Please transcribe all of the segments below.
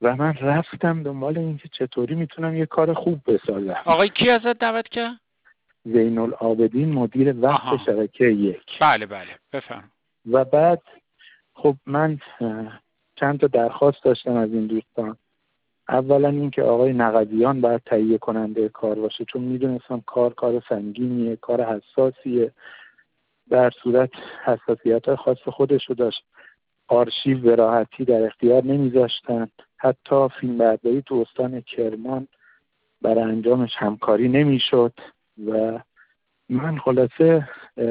و من رفتم دنبال اینکه چطوری میتونم یه کار خوب بسازم. آقای کی ازت دعوت کرد؟ زین العابدین، مدیر وقت شبکه 1. بله بفهم. و بعد خب من چند تا درخواست داشتم از این دوستان. اولا اینکه آقای نقدیان باید تهیه کننده کار باشه، چون میدونستم کار سنگینیه، کار حساسیه، در صورت حساسیت خاص خودشو داشت. آرشیو به راحتی در اختیار نمیذاشتن، حتی فیلمبرداری تو استان کرمان برای انجامش همکاری نمیشد. و من خلاصه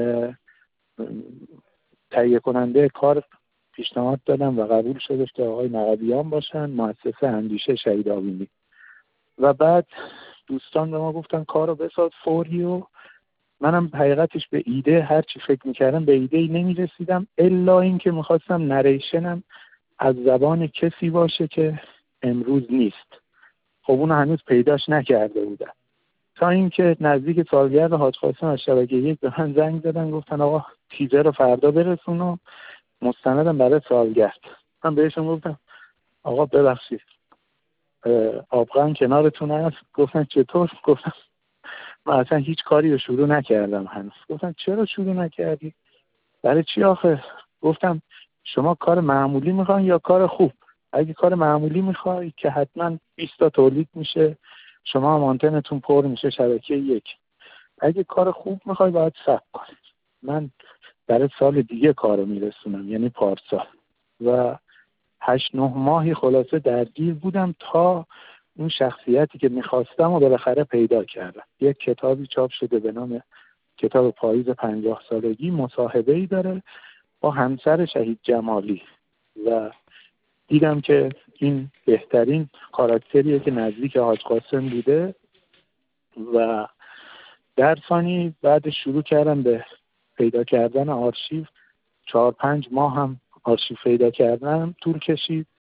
تهیه کننده کار پیشنهاد دادم و قبول شدش که آقای نقدیان باشن، مؤسسه اندیشه شهید آوینی. و بعد دوستان به ما گفتن کارو بساز فوری، و منم حقیقتش به ایده هر چی فکر میکردم به ایده ای نمیرسیدم، الا این که میخواستم نریشنم از زبان کسی باشه که امروز نیست. خب اون هنوز پیداش نکرده بودم، تا اینکه نزدیک سالگرد حاج قاسم از شبکه 1 به من زنگ زدن، گفتن آقا تیزر رو فردا برسون و مستندم برای سالگرد. من بهشون گفتم آقا ببخشید آبغن کنارتون هست. گفتن چطور؟ گفتم من اصلا هیچ کاری رو شروع نکردم هنوز. گفتن چرا شروع نکردی؟ برای چی آخه؟ گفتم شما کار معمولی میخواین یا کار خوب؟ اگه کار معمولی میخوای که حتما 20 تا تولید میشه، شما هم آنتنتون پر میشه شبکه 1. اگه کار خوب میخوای باید صبر کنید. من برای سال دیگه کارو میرسونم، یعنی پارسال. و 8-9 ماهی خلاصه درگیر بودم تا اون شخصیتی که میخواستم و بالاخره پیدا کردم. یک کتابی چاپ شده به نام کتاب پاییز 50 سالگی، مصاحبه‌ای داره با همسر شهید جمالی و دیدم که این بهترین کاراکتریه که نزدیک حاج قاسم بوده. و در ثانی بعد شروع کردم به پیدا کردن آرشیو. 4-5 ماه هم آرشیو پیدا کردم طول کشید